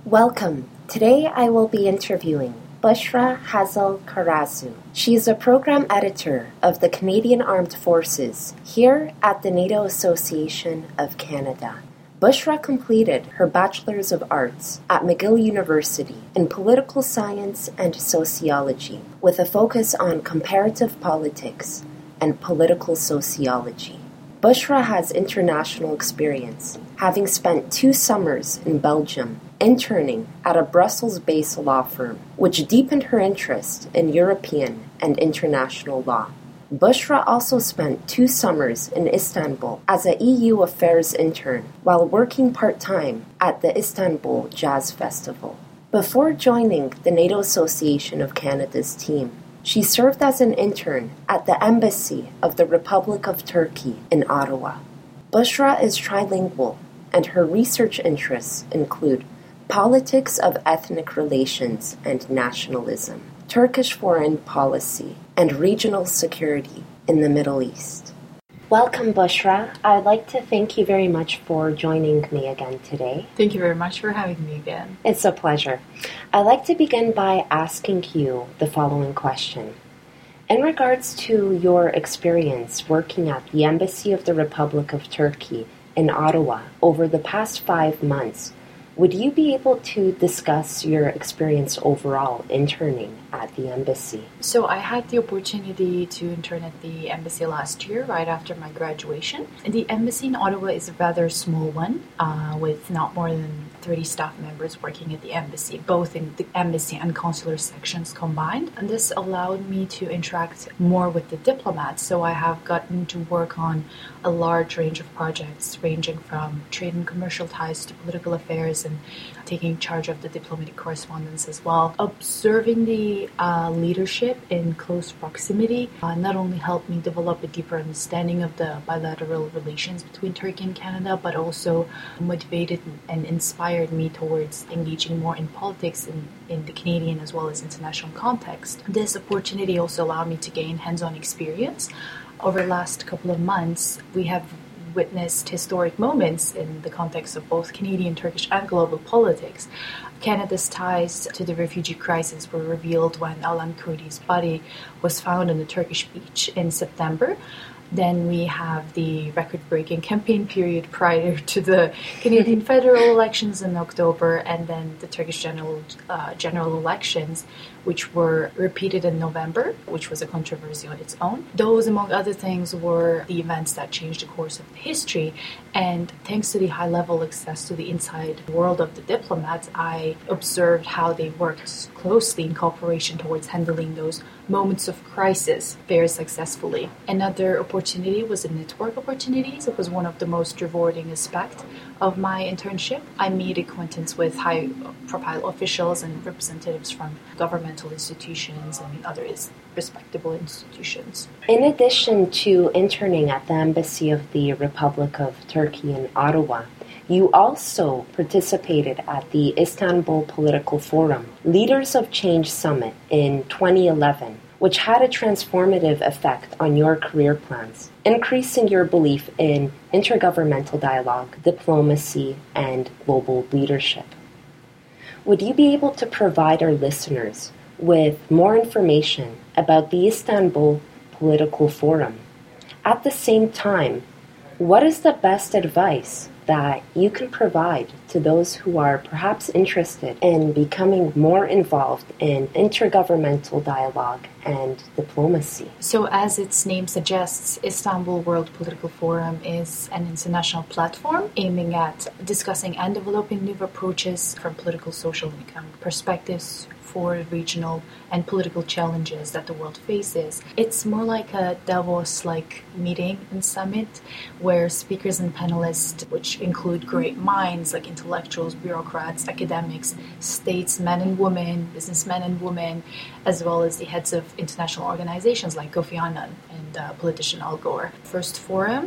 Welcome. Today I will be interviewing Bushra Hazel Karasu. She is a program editor of the Canadian Armed Forces here at the NATO Association of Canada. Bushra completed her Bachelor's of Arts at McGill University in Political Science and Sociology with a focus on comparative politics and political sociology. Bushra has international experience, having spent 2 summers in Belgium interning at a Brussels-based law firm, which deepened her interest in European and international law. Bushra also spent 2 summers in Istanbul as a EU affairs intern while working part-time at the Istanbul Jazz Festival. Before joining the NATO Association of Canada's team, she served as an intern at the Embassy of the Republic of Turkey in Ottawa. Bushra is trilingual, and her research interests include politics of ethnic relations and nationalism, Turkish foreign policy, and regional security in the Middle East. Welcome, Bushra. I'd like to thank you very much for joining me again today. Thank you very much for having me again. It's a pleasure. I'd like to begin by asking you the following question. In regards to your experience working at the Embassy of the Republic of Turkey in Ottawa over the past 5 months, would you be able to discuss your experience overall interning at the embassy? So I had the opportunity to intern at the embassy last year, right after my graduation. And the embassy in Ottawa is a rather small one, with not more than 30 staff members working at the embassy, both in the embassy and consular sections combined. And this allowed me to interact more with the diplomats. So I have gotten to work on a large range of projects, ranging from trade and commercial ties to political affairs, and taking charge of the diplomatic correspondence as well. Observing the leadership in close proximity not only helped me develop a deeper understanding of the bilateral relations between Turkey and Canada, but also motivated and inspired me towards engaging more in politics in the Canadian as well as international context. This opportunity also allowed me to gain hands-on experience. Over the last couple of months, we have witnessed historic moments in the context of both Canadian, Turkish, and global politics. Canada's ties to the refugee crisis were revealed when Alan Kurdi's body was found on the Turkish beach in September. Then we have the record-breaking campaign period prior to the Canadian federal elections in October, and then the Turkish general elections, which were repeated in November, which was a controversy on its own. Those, among other things, were the events that changed the course of history. And thanks to the high-level access to the inside world of the diplomats, I observed how they worked closely in cooperation towards handling those moments of crisis very successfully. Another opportunity was the network opportunities. It was one of the most rewarding aspects of my internship. I made acquaintance with high-profile officials and representatives from governmental institutions and other respectable institutions. In addition to interning at the Embassy of the Republic of Turkey in Ottawa, you also participated at the Istanbul Political Forum Leaders of Change Summit in 2011, which had a transformative effect on your career plans, increasing your belief in intergovernmental dialogue, diplomacy, and global leadership. Would you be able to provide our listeners with more information about the Istanbul Political Forum? At the same time, what is the best advice that you can provide to those who are perhaps interested in becoming more involved in intergovernmental dialogue and diplomacy? So, as its name suggests, Istanbul World Political Forum is an international platform aiming at discussing and developing new approaches from political, social, and economic perspectives for regional and political challenges that the world faces. It's more like a Davos-like meeting and summit where speakers and panelists, which include great minds like intellectuals, bureaucrats, academics, statesmen and women, businessmen and women, as well as the heads of international organizations like Kofi Annan and politician Al Gore. First forum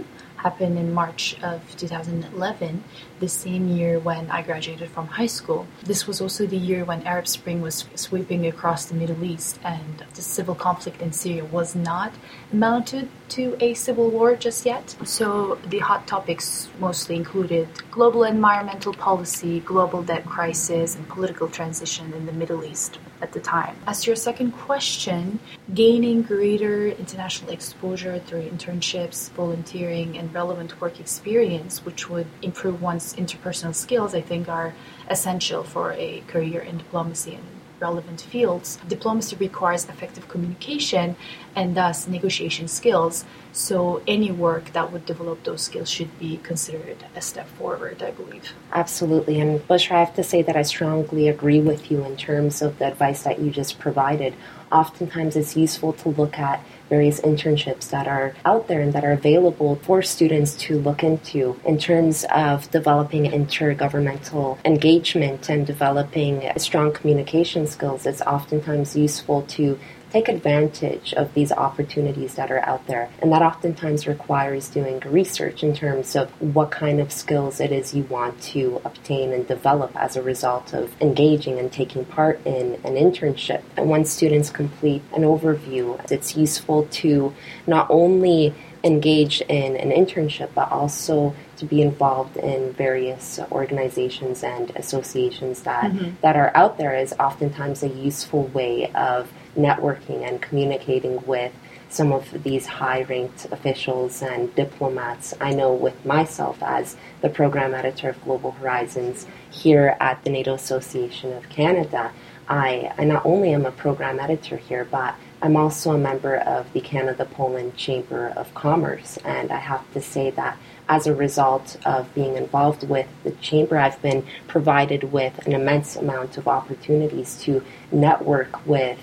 happened in March of 2011, the same year when I graduated from high school. This was also the year when Arab Spring was sweeping across the Middle East, and the civil conflict in Syria was not amounted to a civil war just yet. So the hot topics mostly included global environmental policy, global debt crisis, and political transition in the Middle East at the time. As to your second question, gaining greater international exposure through internships, volunteering, and relevant work experience, which would improve one's interpersonal skills, I think are essential for a career in diplomacy and relevant fields. Diplomacy requires effective communication and thus negotiation skills, so any work that would develop those skills should be considered a step forward, I believe. Absolutely, and Bushra, I have to say that I strongly agree with you in terms of the advice that you just provided. Oftentimes it's useful to look at various internships that are out there and that are available for students to look into in terms of developing intergovernmental engagement and developing strong communication skills. It's oftentimes useful to take advantage of these opportunities that are out there. And that oftentimes requires doing research in terms of what kind of skills it is you want to obtain and develop as a result of engaging and taking part in an internship. And once students complete an overview, it's useful to not only engage in an internship, but also to be involved in various organizations and associations that are out there is oftentimes a useful way of networking and communicating with some of these high-ranked officials and diplomats. I know with myself as the program editor of Global Horizons here at the NATO Association of Canada, I not only am a program editor here, but I'm also a member of the Canada-Poland Chamber of Commerce, and I have to say that as a result of being involved with the Chamber, I've been provided with an immense amount of opportunities to network with,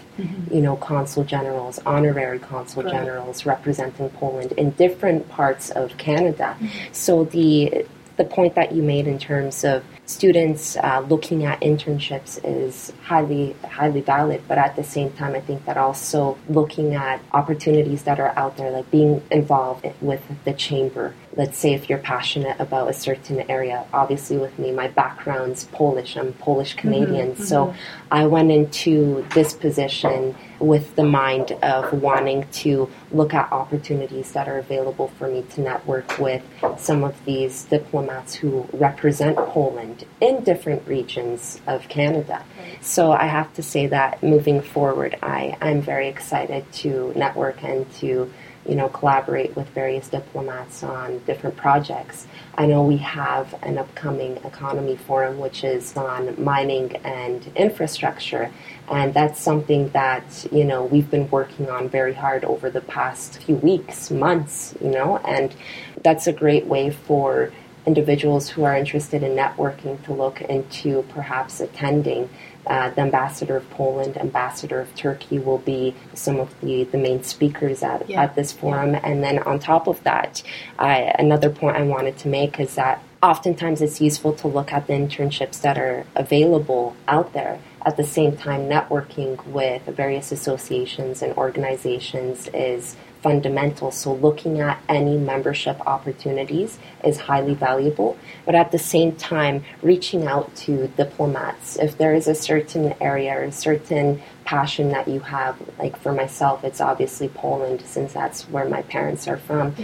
consul generals, honorary consul generals representing Poland in different parts of Canada. So the point that you made in terms of students looking at internships is highly valid, but at the same time I think that also looking at opportunities that are out there, like being involved with the chamber. Let's say if you're passionate about a certain area, obviously with me, my background's Polish, I'm Polish Canadian, so I went into this position with the mind of wanting to look at opportunities that are available for me to network with some of these diplomats who represent Poland in different regions of Canada. So I have to say that moving forward, I'm very excited to network and to collaborate with various diplomats on different projects. I know we have an upcoming economy forum, which is on mining and infrastructure, and that's something that, we've been working on very hard over the past few weeks, months, and that's a great way for individuals who are interested in networking to look into perhaps attending. The ambassador of Poland, ambassador of Turkey will be some of the main speakers at this forum. And then on top of that, another point I wanted to make is that oftentimes it's useful to look at the internships that are available out there. At the same time, networking with various associations and organizations is fundamental. So looking at any membership opportunities is highly valuable. But at the same time, reaching out to diplomats, if there is a certain area or a certain passion that you have, like for myself, it's obviously Poland, since that's where my parents are from,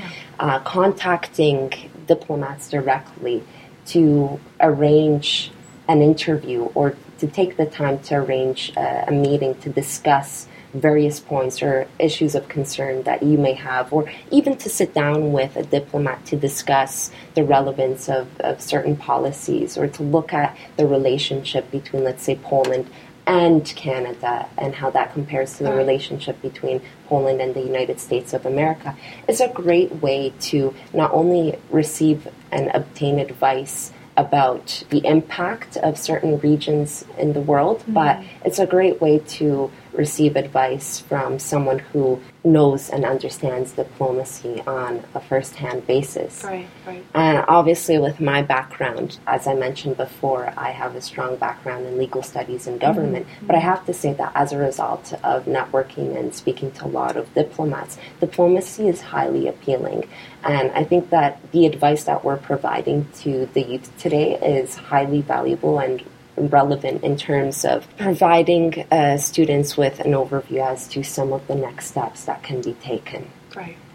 contacting diplomats directly to arrange an interview or to take the time to arrange a meeting to discuss various points or issues of concern that you may have, or even to sit down with a diplomat to discuss the relevance of certain policies, or to look at the relationship between, let's say, Poland and Canada and how that compares to the relationship between Poland and the United States of America, is a great way to not only receive and obtain advice about the impact of certain regions in the world, but it's a great way to receive advice from someone who knows and understands diplomacy on a first-hand basis. Right. And obviously with my background, as I mentioned before, I have a strong background in legal studies and government, but I have to say that as a result of networking and speaking to a lot of diplomats, diplomacy is highly appealing. And I think that the advice that we're providing to the youth today is highly valuable and relevant in terms of providing students with an overview as to some of the next steps that can be taken. Right.